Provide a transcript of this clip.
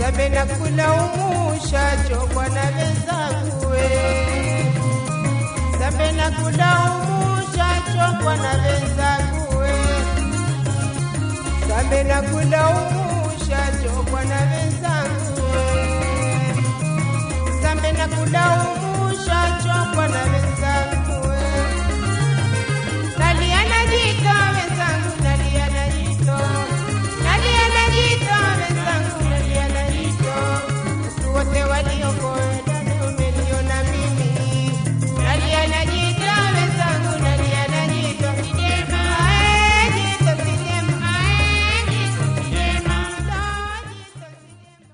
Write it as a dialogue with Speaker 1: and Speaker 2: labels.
Speaker 1: Sambe na kulaumusha chokwa na wenzangu we. Sambe na kulaumusha chokwa na wenzangu we. Sambe na kulaumusha chokwa na wenzangu